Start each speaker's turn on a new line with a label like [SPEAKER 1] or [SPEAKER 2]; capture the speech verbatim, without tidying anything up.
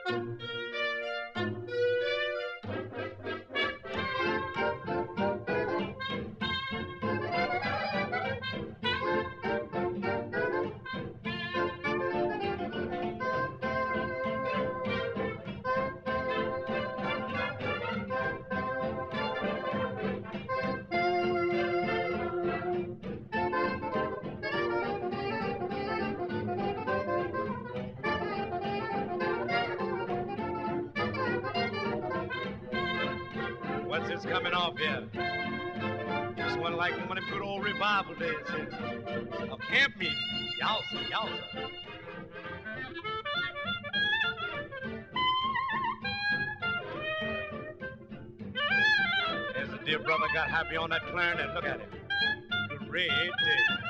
[SPEAKER 1] What's this coming off here? This one like one of them good old revival days here. Of camp meeting. Yowza, yowza. As the dear brother got happy on that clarinet, look at him. Great day.